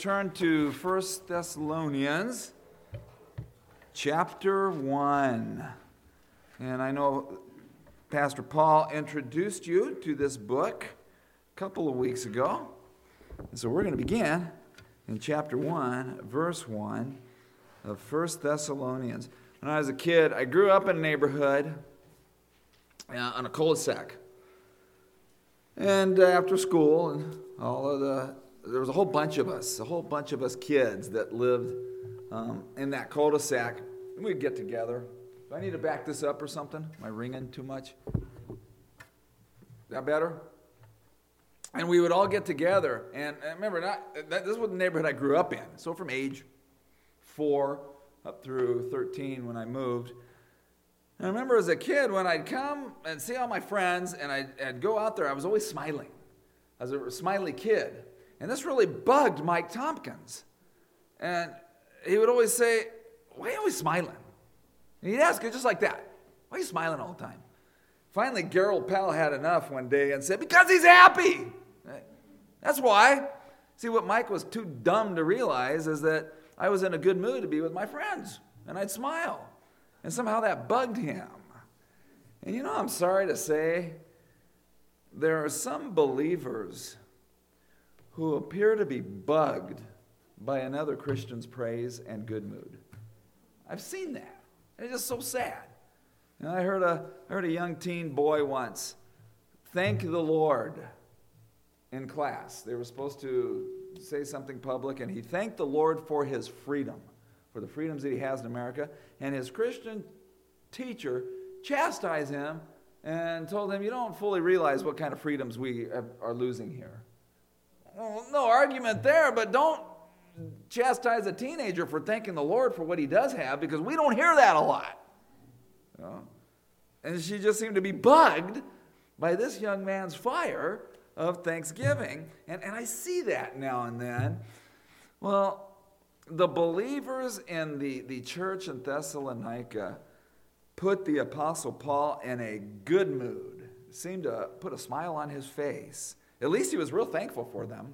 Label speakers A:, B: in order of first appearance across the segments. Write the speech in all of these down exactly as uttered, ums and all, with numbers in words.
A: turn to First Thessalonians chapter one. And I know Pastor Paul introduced you to this book a couple of weeks ago. And so we're going to begin in chapter one, verse one of First Thessalonians. When I was a kid, I grew up in a neighborhood uh, on a cul-de-sac. And uh, after school, and all of the, there was a whole bunch of us, a whole bunch of us kids that lived um, in that cul-de-sac. And we'd get together. Do I need to back this up or something? Am I ringing too much? Is that better? And we would all get together. And, and remember, not, that, this was the neighborhood I grew up in. So from age four up through thirteen when I moved. And I remember as a kid, when I'd come and see all my friends and I'd, I'd go out there, I was always smiling. I was a smiley kid. And this really bugged Mike Tompkins. And he would always say, "Why are you always smiling?" And he'd ask it just like that. "Why are you smiling all the time?" Finally, Gerald Pell had enough one day and said, "Because he's happy." That's why. See, what Mike was too dumb to realize is that I was in a good mood to be with my friends. And I'd smile. And somehow that bugged him. And you know, I'm sorry to say, there are some believers who appear to be bugged by another Christian's praise and good mood. I've seen that. It's just so sad. And I heard a, I heard a young teen boy once thank the Lord in class. They were supposed to say something public, and he thanked the Lord for his freedom, for the freedoms that he has in America. And his Christian teacher chastised him and told him, "You don't fully realize what kind of freedoms we have, are losing here." Well, no argument there, but don't chastise a teenager for thanking the Lord for what he does have, because we don't hear that a lot. You know? And she just seemed to be bugged by this young man's fire of thanksgiving. And, and I see that now and then. Well, the believers in the, the church in Thessalonica put the Apostle Paul in a good mood. Seemed to put a smile on his face. At least he was real thankful for them.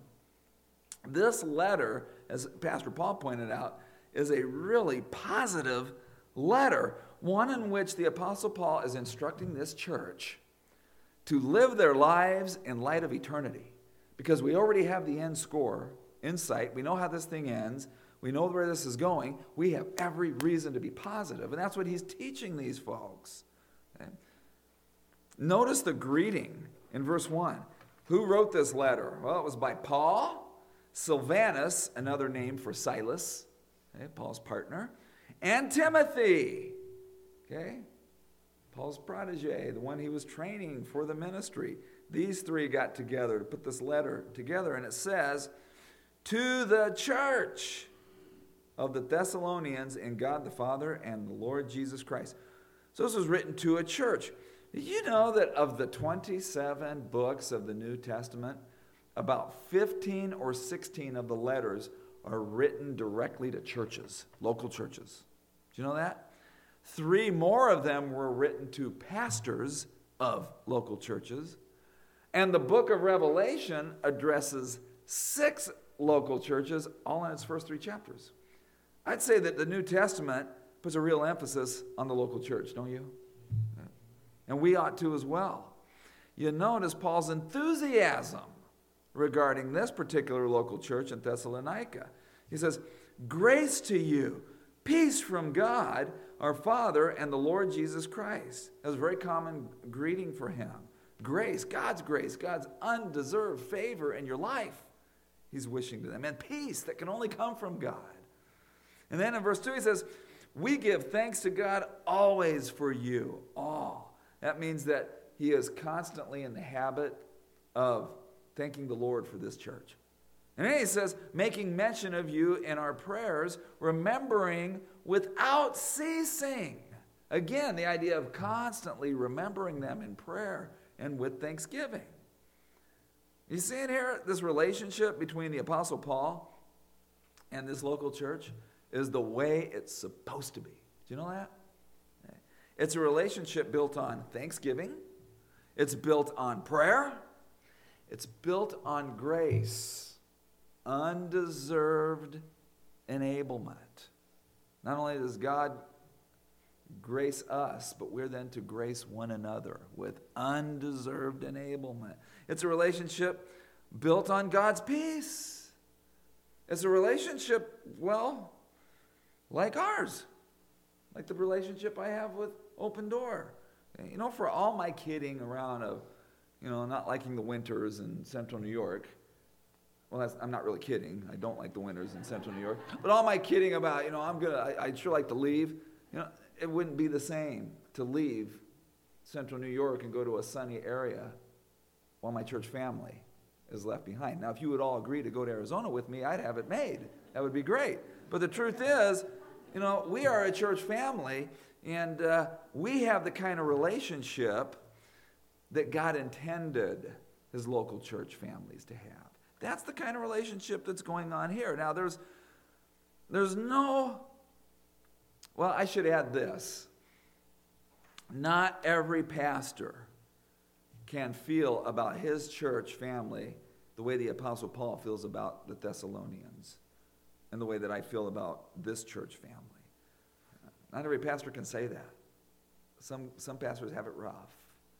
A: This letter, as Pastor Paul pointed out, is a really positive letter. One in which the Apostle Paul is instructing this church to live their lives in light of eternity. Because we already have the end score in sight. We know how this thing ends. We know where this is going. We have every reason to be positive. And that's what he's teaching these folks. Okay? Notice the greeting in verse one. Who wrote this letter? Well, it was by Paul, Silvanus, another name for Silas, okay, Paul's partner, and Timothy. Okay? Paul's protege, the one he was training for the ministry. These three got together to put this letter together, and it says, "To the church of the Thessalonians in God the Father and the Lord Jesus Christ." So this was written to a church. Did you know that of the twenty-seven books of the New Testament, about fifteen or sixteen of the letters are written directly to churches, local churches? Did you know that? Three more of them were written to pastors of local churches. And the book of Revelation addresses six local churches, all in its first three chapters. I'd say that the New Testament puts a real emphasis on the local church, don't you? And we ought to as well. You notice Paul's enthusiasm regarding this particular local church in Thessalonica. He says, "Grace to you, peace from God, our Father, and the Lord Jesus Christ." That was a very common greeting for him. Grace, God's grace, God's undeserved favor in your life, he's wishing to them. And peace that can only come from God. And then in verse two he says, "We give thanks to God always for you all." That means that he is constantly in the habit of thanking the Lord for this church. And then he says, "Making mention of you in our prayers, remembering without ceasing." Again, the idea of constantly remembering them in prayer and with thanksgiving. You see in here, this relationship between the Apostle Paul and this local church is the way it's supposed to be. Do you know that? It's a relationship built on thanksgiving. It's built on prayer. It's built on grace. undeserved enablement. Not only does God grace us, but we're then to grace one another with undeserved enablement. It's a relationship built on God's peace. It's a relationship, well, like ours. Like the relationship I have with Open Door. You know, for all my kidding around of, you know, not liking the winters in central New York, well, that's, I'm not really kidding. I don't like the winters in central New York. But all my kidding about, you know, I'm gonna, I, I'd sure like to leave. You know, it wouldn't be the same to leave central New York and go to a sunny area while my church family is left behind. Now, if you would all agree to go to Arizona with me, I'd have it made. That would be great. But the truth is, you know, we are a church family, and uh, we have the kind of relationship that God intended his local church families to have. That's the kind of relationship that's going on here. Now, there's, there's no, well, I should add this. Not every pastor can feel about his church family the way the Apostle Paul feels about the Thessalonians and the way that I feel about this church family. Not every pastor can say that. Some, some pastors have it rough.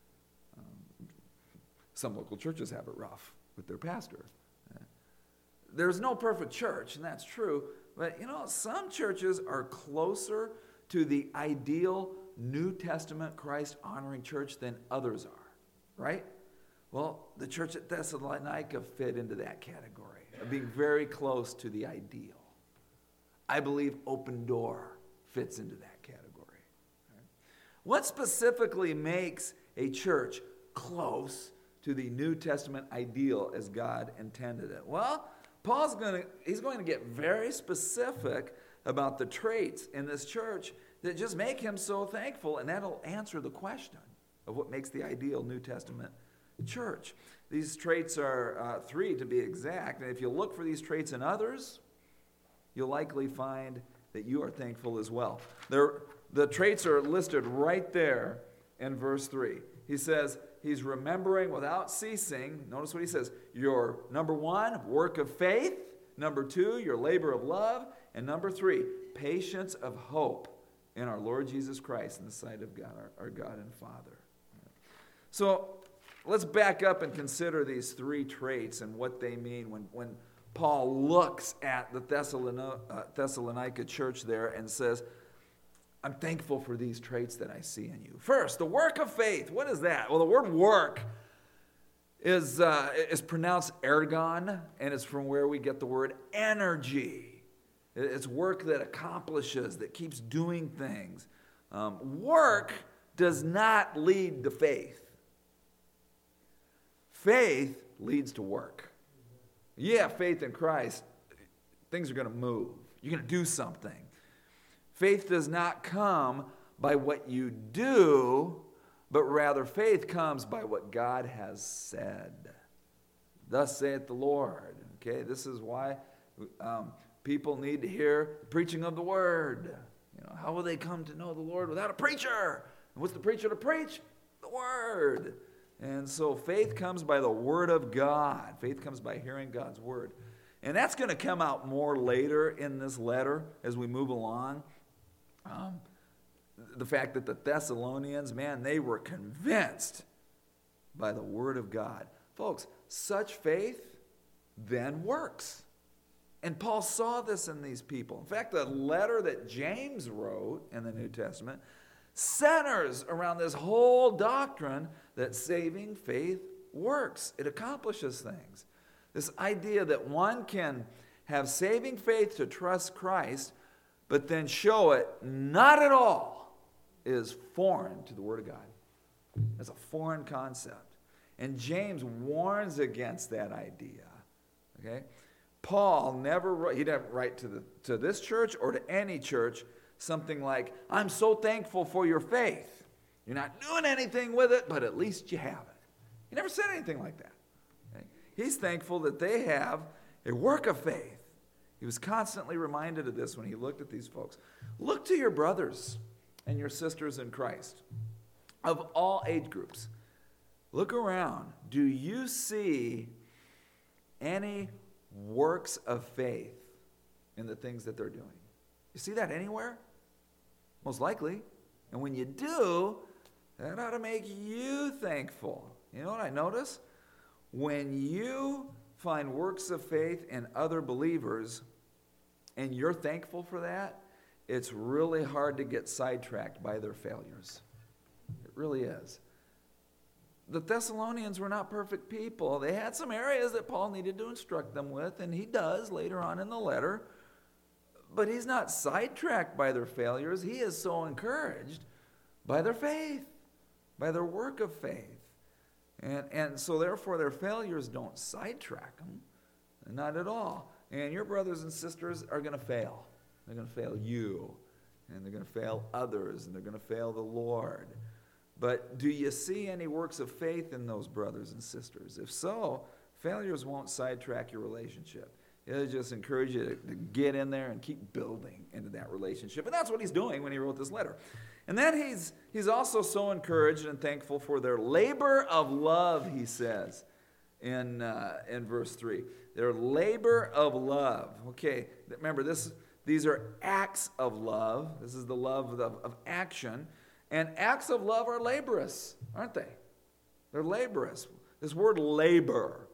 A: Um, some local churches have it rough with their pastor. There's no perfect church, and that's true. But, you know, some churches are closer to the ideal New Testament Christ-honoring church than others are, right? Well, the church at Thessalonica fit into that category of being very close to the ideal. I believe Open Door fits into that category. Right? What specifically makes a church close to the New Testament ideal as God intended it? Well, Paul's going to, he's going to get very specific about the traits in this church that just make him so thankful, and that'll answer the question of what makes the ideal New Testament church. These traits are uh, three to be exact, and if you look for these traits in others, you'll likely find that you are thankful as well. They're, the traits are listed right there in verse three. He says, he's remembering without ceasing. Notice what he says. Your, number one, work of faith. Number two, your labor of love. And number three, patience of hope in our Lord Jesus Christ in the sight of God, our, our God and Father. So let's back up and consider these three traits and what they mean when, when Paul looks at the Thessalonica, uh, Thessalonica church there and says, I'm thankful for these traits that I see in you. First, the work of faith. What is that? Well, the word work is, uh, is pronounced ergon, and it's from where we get the word energy. It's work that accomplishes, that keeps doing things. Um, work does not lead to faith. Faith leads to work. Yeah, faith in Christ, things are going to move. You're going to do something. Faith does not come by what you do, but rather faith comes by what God has said. Thus saith the Lord. Okay, this is why um, people need to hear the preaching of the word. You know, how will they come to know the Lord without a preacher? And what's the preacher to preach? The word. And so faith comes by the word of God. Faith comes by hearing God's word. And that's going to come out more later in this letter as we move along. Um, the fact that the Thessalonians, man, they were convinced by the word of God. Folks, such faith then works. And Paul saw this in these people. In fact, the letter that James wrote in the New Testament centers around this whole doctrine that saving faith works. It accomplishes things. This idea that one can have saving faith to trust Christ, but then show it not at all, is foreign to the Word of God. It's a foreign concept. And James warns against that idea. Okay? Paul never wrote, he didn't write to, the, to this church or to any church something like, I'm so thankful for your faith. You're not doing anything with it, but at least you have it. He never said anything like that. Okay? He's thankful that they have a work of faith. He was constantly reminded of this when he looked at these folks. Look to your brothers and your sisters in Christ of all age groups. Look around. Do you see any works of faith in the things that they're doing. You see that anywhere? Most likely. And when you do, that ought to make you thankful. You know what I notice? When you find works of faith in other believers and you're thankful for that, it's really hard to get sidetracked by their failures. It really is. The Thessalonians were not perfect people. They had some areas that Paul needed to instruct them with, and he does later on in the letter. But he's not sidetracked by their failures. He is so encouraged by their faith, by their work of faith. And, and so therefore their failures don't sidetrack them. Not at all. And your brothers and sisters are going to fail. They're going to fail you. And they're going to fail others. And they're going to fail the Lord. But do you see any works of faith in those brothers and sisters? If so, failures won't sidetrack your relationship. It'll just encourage you to, to get in there and keep building into that relationship. And that's what he's doing when he wrote this letter. And then he's, he's also so encouraged and thankful for their labor of love, he says in, uh, in verse three. Their labor of love. Okay, remember, this these are acts of love. This is the love of, of action. And acts of love are laborious, aren't they? They're laborious. This word labor,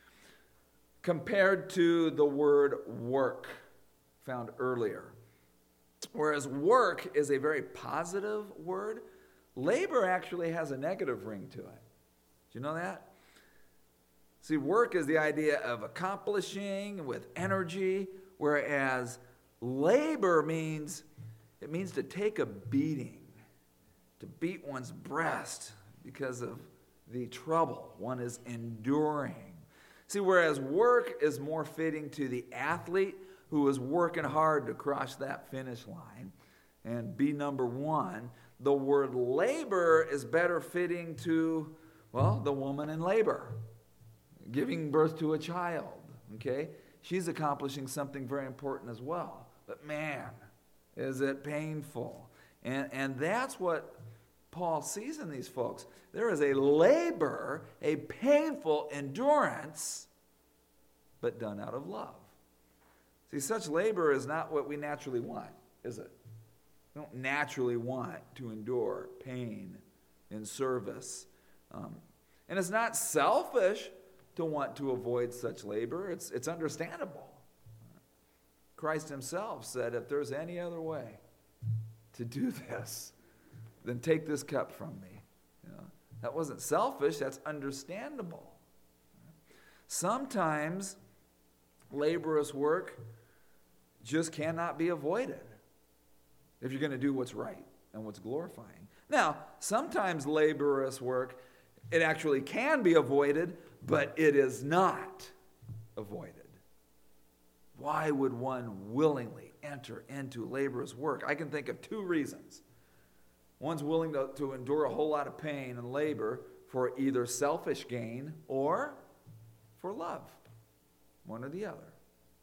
A: compared to the word work found earlier. Whereas work is a very positive word, labor actually has a negative ring to it. Do you know that? See, work is the idea of accomplishing with energy, whereas labor means, it means to take a beating, to beat one's breast because of the trouble one is enduring. See, whereas work is more fitting to the athlete who is working hard to cross that finish line and be number one, the word labor is better fitting to, well, the woman in labor, giving birth to a child, okay? She's accomplishing something very important as well. But man, is it painful. And, and that's what Paul sees in these folks. There is a labor, a painful endurance, but done out of love. See, such labor is not what we naturally want, is it? We don't naturally want to endure pain in service. Um, and it's not selfish to want to avoid such labor. It's, it's understandable. Christ himself said, if there's any other way to do this, then take this cup from me. You know, that wasn't selfish, that's understandable. Sometimes laborious work just cannot be avoided if you're going to do what's right and what's glorifying. Now, sometimes laborious work, it actually can be avoided, but it is not avoided. Why would one willingly enter into laborious work? I can think of two reasons. One's willing to, to endure a whole lot of pain and labor for either selfish gain or for love. One or the other.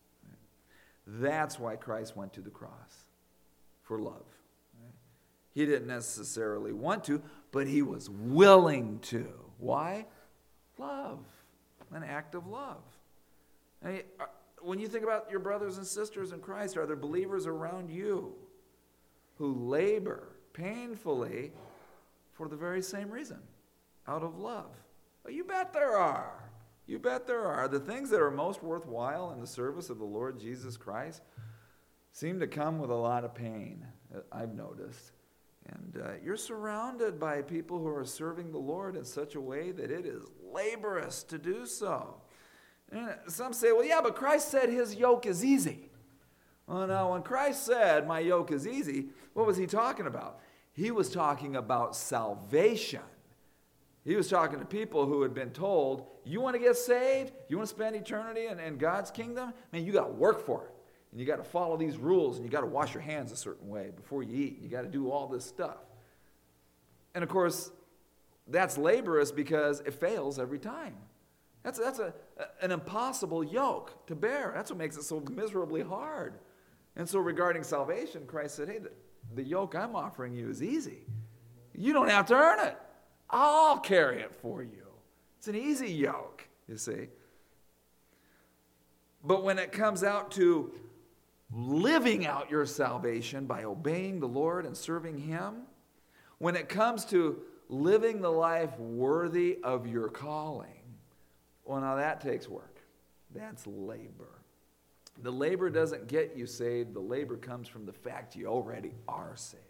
A: That's why Christ went to the cross, for love. He didn't necessarily want to, but he was willing to. Why? Love. An act of love. I mean, when you think about your brothers and sisters in Christ, are there believers around you who labor painfully for the very same reason, out of love? Well, you bet there are. You bet there are. The things that are most worthwhile in the service of the Lord Jesus Christ seem to come with a lot of pain, I've noticed. And uh, you're surrounded by people who are serving the Lord in such a way that it is laborious to do so. And some say, well, yeah, but Christ said his yoke is easy. Well, now, when Christ said, my yoke is easy, what was he talking about? He was talking about salvation. He was talking to people who had been told, you want to get saved? You want to spend eternity in, in God's kingdom? Man, you got to work for it. And you got to follow these rules, and you got to wash your hands a certain way before you eat. You got to do all this stuff. And of course, that's laborious because it fails every time. That's, that's a, an impossible yoke to bear. That's what makes it so miserably hard. And so regarding salvation, Christ said, hey, the, the yoke I'm offering you is easy. You don't have to earn it. I'll carry it for you. It's an easy yoke, you see. But when it comes out to living out your salvation by obeying the Lord and serving Him, when it comes to living the life worthy of your calling, well, now that takes work. That's labor. The labor doesn't get you saved. The labor comes from the fact you already are saved.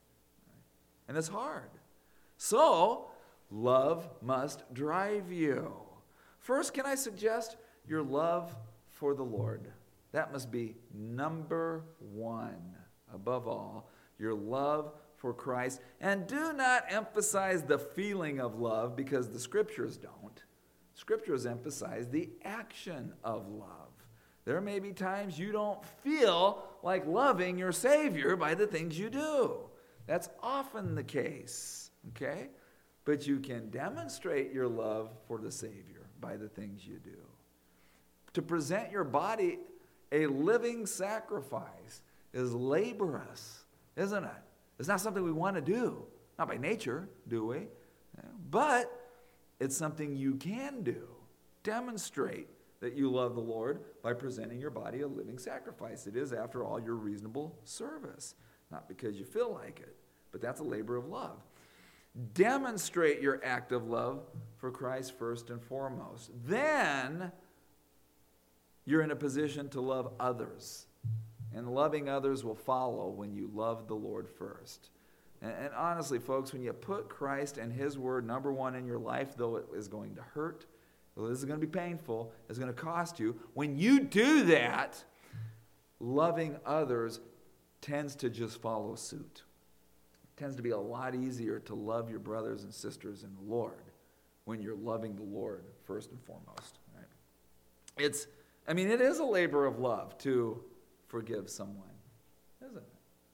A: And it's hard. So, love must drive you. First, can I suggest your love for the Lord? That must be number one above all, your love for Christ. And do not emphasize the feeling of love, because the Scriptures don't. Scriptures emphasize the action of love. There may be times you don't feel like loving your Savior by the things you do. That's often the case, okay? But you can demonstrate your love for the Savior by the things you do. To present your body a living sacrifice is laborious, isn't it? It's not something we want to do. Not by nature, do we? But it's something you can do. Demonstrate that you love the Lord by presenting your body a living sacrifice. It is, after all, your reasonable service. Not because you feel like it, but that's a labor of love. Demonstrate your act of love for Christ first and foremost. Then you're in a position to love others. And loving others will follow when you love the Lord first. And, and honestly, folks, when you put Christ and His Word number one in your life, though it is going to hurt, though this is going to be painful, it's going to cost you, when you do that, loving others tends to just follow suit. It tends to be a lot easier to love your brothers and sisters in the Lord when you're loving the Lord first and foremost. Right? It's, I mean, it is a labor of love to forgive someone, isn't it?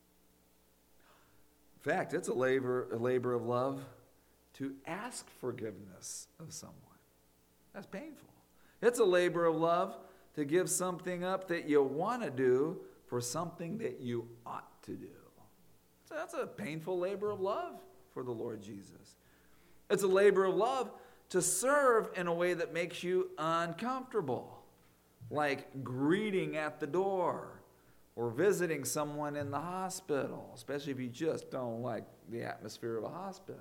A: In fact, it's a labor, a labor of love to ask forgiveness of someone. That's painful. It's a labor of love to give something up that you want to do for something that you ought to do. So that's a painful labor of love for the Lord Jesus. It's a labor of love to serve in a way that makes you uncomfortable, like greeting at the door or visiting someone in the hospital, especially if you just don't like the atmosphere of a hospital,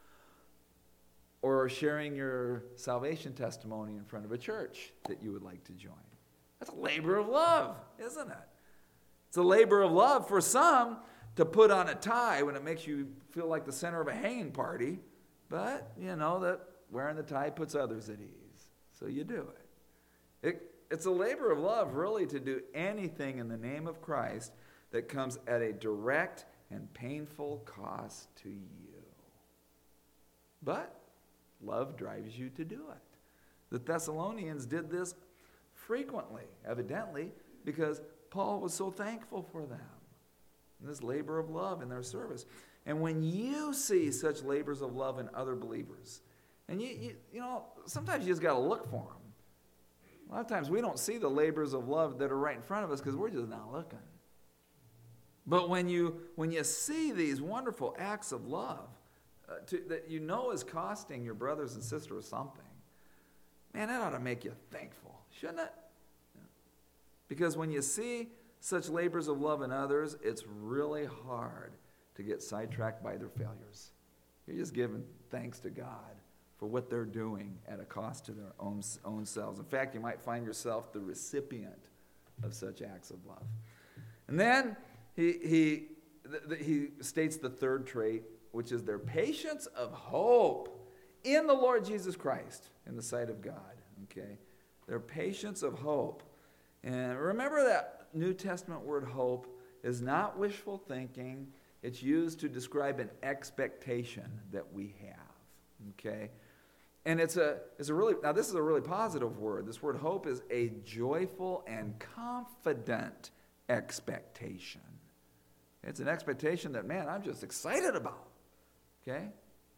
A: or sharing your salvation testimony in front of a church that you would like to join. That's a labor of love, isn't it? It's a labor of love for some to put on a tie when it makes you feel like the center of a hanging party, but you know that wearing the tie puts others at ease, so you do it. It It's a labor of love, really, to do anything in the name of Christ that comes at a direct and painful cost to you. But love drives you to do it. The Thessalonians did this frequently, evidently, because Paul was so thankful for them. This labor of love in their service. And when you see such labors of love in other believers, and you, you, you know, sometimes you just got to look for them. A lot of times we don't see the labors of love that are right in front of us because we're just not looking. But when you when you see these wonderful acts of love uh, to, that you know is costing your brothers and sisters something, man, that ought to make you thankful, shouldn't it? Because when you see such labors of love in others, it's really hard to get sidetracked by their failures. You're just giving thanks to God for what they're doing at a cost to their own, own selves. In fact, you might find yourself the recipient of such acts of love. And then he, he, th- th- he states the third trait, which is their patience of hope in the Lord Jesus Christ in the sight of God. Okay, their patience of hope. And remember that New Testament word hope is not wishful thinking. It's used to describe an expectation that we have. Okay? And it's a, it's a really, now this is a really positive word. This word hope is a joyful and confident expectation. It's an expectation that, man, I'm just excited about. Okay?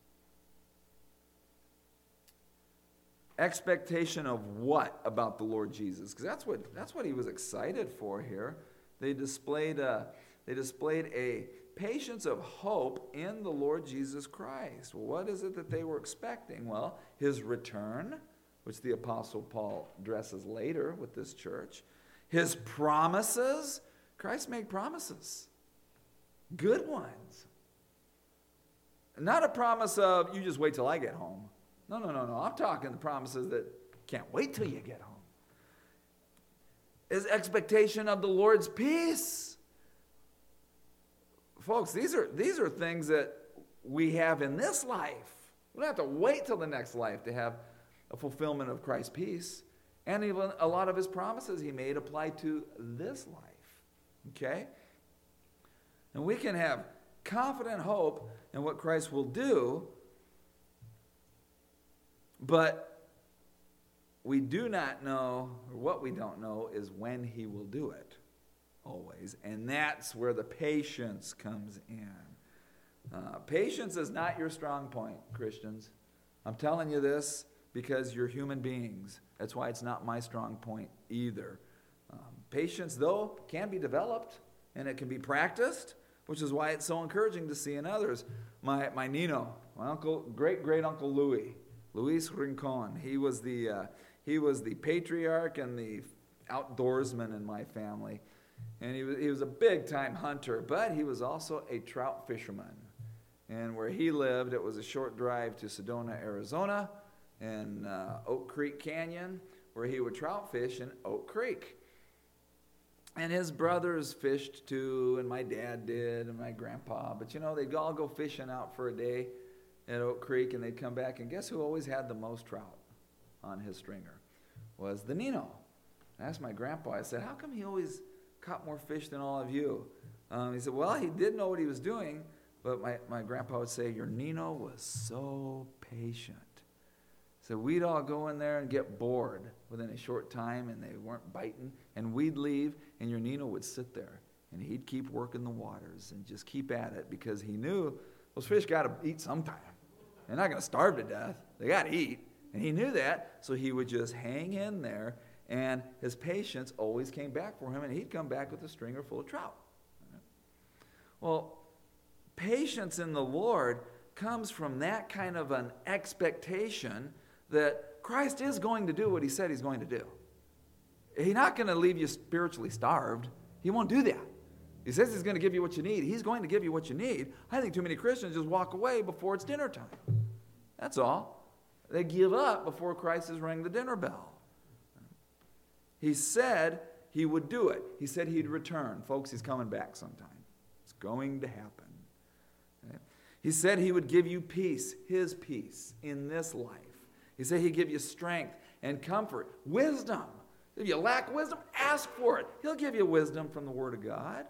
A: Expectation of what about the Lord Jesus? Because that's what, that's what he was excited for here. They displayed a, they displayed a patience of hope in the Lord Jesus Christ. Well, what is it that they were expecting? Well, his return, which the Apostle Paul addresses later with this church. His promises, Christ made promises, good ones. Not a promise of, you just wait till I get home. No, no, no, no. I'm talking the promises that can't wait till you get home. His expectation of the Lord's peace. Folks, these are, these are things that we have in this life. We don't have to wait till the next life to have a fulfillment of Christ's peace. And even a lot of his promises he made apply to this life. Okay? And we can have confident hope in what Christ will do, but we do not know, or what we don't know, is when he will do it, always. And that's where the patience comes in. Uh, patience is not your strong point, Christians. I'm telling you this because you're human beings. That's why it's not my strong point either. Um, patience, though, can be developed, and it can be practiced, which is why it's so encouraging to see in others. My my Nino, my uncle, great great uncle Louis, Luis Rincon. He was the uh, he was the patriarch and the outdoorsman in my family, and he was he was a big time hunter, but he was also a trout fisherman. And where he lived, it was a short drive to Sedona, Arizona, and uh, Oak Creek Canyon, where he would trout fish in Oak Creek. And his brothers fished too, and my dad did, and my grandpa. But you know, they'd all go fishing out for a day at Oak Creek, and they'd come back, and guess who always had the most trout on his stringer? Was the Nino. I asked my grandpa, I said, how come he always caught more fish than all of you? Um, he said, well, he did know what he was doing, but my, my grandpa would say, your Nino was so patient. So we'd all go in there and get bored within a short time, and they weren't biting, and we'd leave, and your Nino would sit there, and he'd keep working the waters and just keep at it because he knew those fish got to eat sometime. They're not going to starve to death. They got to eat, and he knew that, so he would just hang in there, and his patience always came back for him, and he'd come back with a stringer full of trout. Well, patience in the Lord comes from that kind of an expectation that Christ is going to do what he said he's going to do. He's not going to leave you spiritually starved. He won't do that. He says he's going to give you what you need. He's going to give you what you need. I think too many Christians just walk away before it's dinner time. That's all. They give up before Christ has rang the dinner bell. He said he would do it. He said he'd return. Folks, he's coming back sometime. It's going to happen. Okay? He said he would give you peace, his peace, in this life. He said he'd give you strength and comfort, wisdom. If you lack wisdom, ask for it. He'll give you wisdom from the Word of God.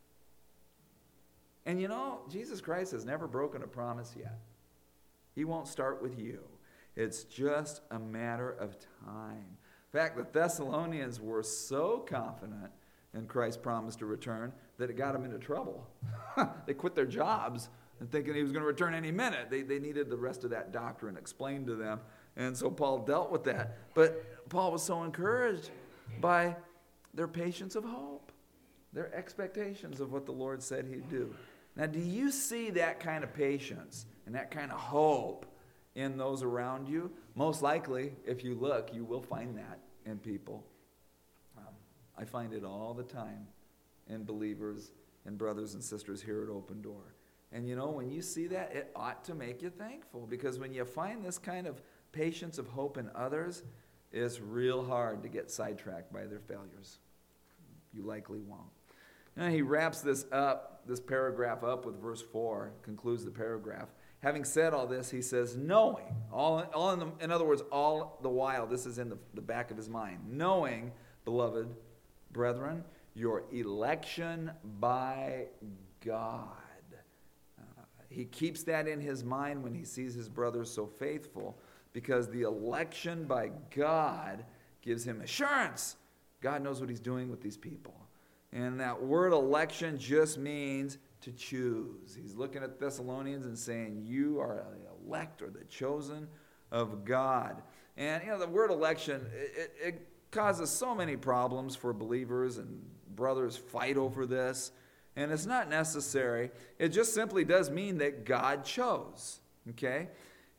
A: And you know, Jesus Christ has never broken a promise yet. He won't start with you. It's just a matter of time. In fact, the Thessalonians were so confident in Christ's promise to return that it got them into trouble. They quit their jobs and thinking he was going to return any minute. They, they needed the rest of that doctrine explained to them. And so Paul dealt with that. But Paul was so encouraged by their patience of hope, their expectations of what the Lord said he'd do. Now, do you see that kind of patience and that kind of hope in those around you? Most likely, if you look, you will find that in people. Um, I find it all the time in believers and brothers and sisters here at Open Door. And you know, when you see that, it ought to make you thankful, because when you find this kind of patience of hope in others, it's real hard to get sidetracked by their failures. You likely won't. And he wraps this up, this paragraph up with verse four, concludes the paragraph. Having said all this, he says, knowing, all, all in, the, in other words, all the while, this is in the, the back of his mind, knowing, beloved brethren, your election by God. Uh, he keeps that in his mind when he sees his brothers so faithful, because the election by God gives him assurance. God knows what he's doing with these people. And that word election just means to choose. He's looking at Thessalonians and saying, you are the elect or the chosen of God. And, you know, the word election, it, it causes so many problems for believers, and brothers fight over this. And it's not necessary. It just simply does mean that God chose. Okay?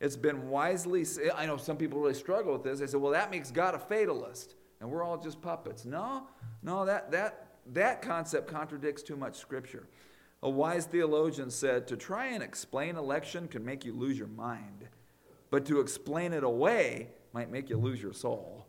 A: It's been wisely, I know some people really struggle with this. They say, well, that makes God a fatalist, and we're all just puppets. No, no, that, that, that concept contradicts too much Scripture. A wise theologian said, to try and explain election can make you lose your mind, but to explain it away might make you lose your soul.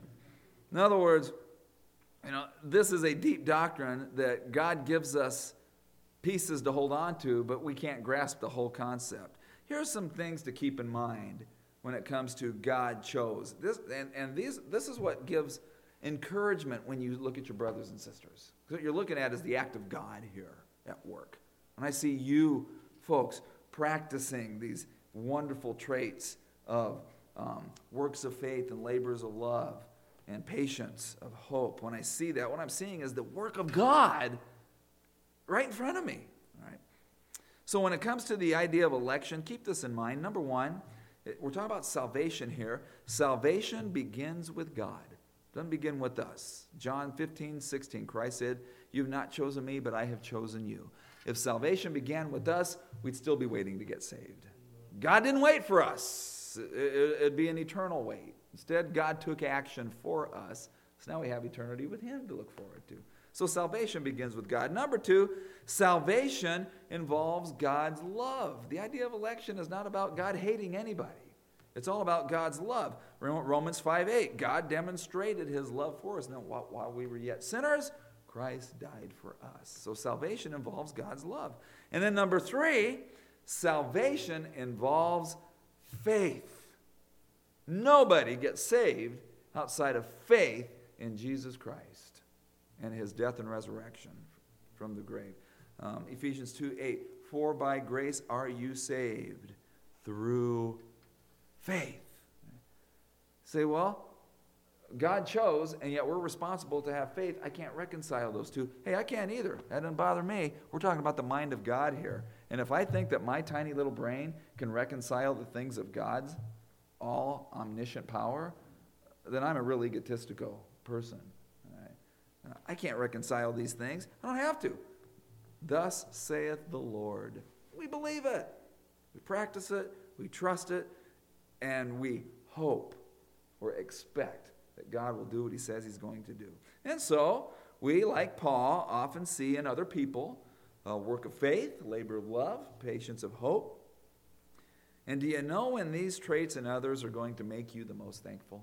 A: In other words, you know, this is a deep doctrine that God gives us pieces to hold on to, but we can't grasp the whole concept. Here are some things to keep in mind when it comes to God chose. This, and and these, this is what gives encouragement when you look at your brothers and sisters. What you're looking at is the act of God here at work. And I see you folks practicing these wonderful traits of um, works of faith and labors of love and patience of hope. When I see that, what I'm seeing is the work of God right in front of me. All right. So when it comes to the idea of election, keep this in mind. Number one, we're talking about salvation here. Salvation begins with God. It doesn't begin with us. John fifteen, sixteen, Christ said, you've not chosen me, but I have chosen you. If salvation began with us, we'd still be waiting to get saved. God didn't wait for us. It'd be an eternal wait. Instead, God took action for us. So now we have eternity with him to look forward to. So salvation begins with God. Number two, salvation involves God's love. The idea of election is not about God hating anybody. It's all about God's love. Romans five eight, God demonstrated his love for us. Now, while we were yet sinners, Christ died for us. So salvation involves God's love. And then number three, salvation involves faith. Nobody gets saved outside of faith in Jesus Christ and his death and resurrection from the grave. Um, Ephesians two eight, for by grace are you saved through faith. Say, well, God chose, and yet we're responsible to have faith. I can't reconcile those two. Hey, I can't either. That doesn't bother me. We're talking about the mind of God here. And if I think that my tiny little brain can reconcile the things of God's all omniscient power, then I'm a really egotistical person. Right? I can't reconcile these things. I don't have to. Thus saith the Lord. We believe it. We practice it. We trust it. And we hope or expect that God will do what he says he's going to do. And so, we, like Paul, often see in other people a work of faith, labor of love, patience of hope. And do you know when these traits in others are going to make you the most thankful?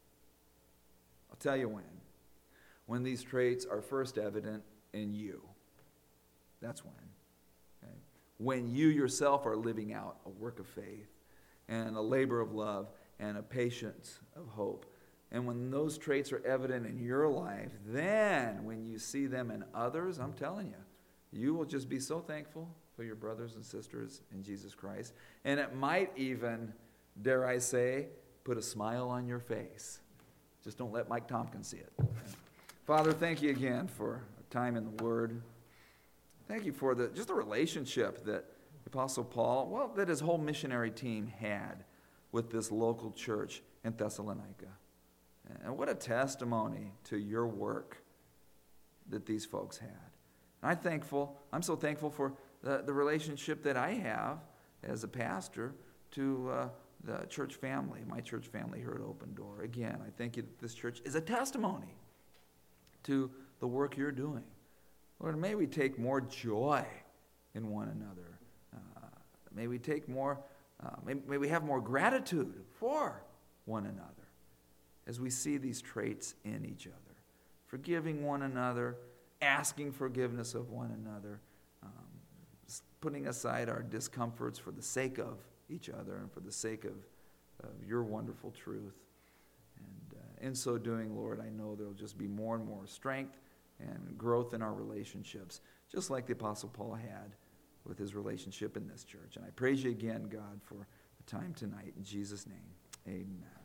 A: I'll tell you when. When these traits are first evident in you. That's when. Okay? When you yourself are living out a work of faith and a labor of love and a patience of hope. And when those traits are evident in your life, then when you see them in others, I'm telling you, you will just be so thankful for your brothers and sisters in Jesus Christ. And it might even, dare I say, put a smile on your face. Just don't let Mike Tompkins see it. Father, thank you again for a time in the Word. Thank you for the just the relationship that the Apostle Paul, well, that his whole missionary team had with this local church in Thessalonica. And what a testimony to your work that these folks had. And I'm thankful, I'm so thankful for the, the relationship that I have as a pastor to uh, the church family, my church family here at Open Door. Again, I thank you that this church is a testimony to the work you're doing. Lord, may we take more joy in one another. Uh, may we take more, uh, may, may we have more gratitude for one another as we see these traits in each other. Forgiving one another, asking forgiveness of one another, um, putting aside our discomforts for the sake of each other and for the sake of, of your wonderful truth. And uh, in so doing, Lord, I know there will just be more and more strength and growth in our relationships, just like the Apostle Paul had with his relationship in this church. And I praise you again, God, for the time tonight. In Jesus' name, amen.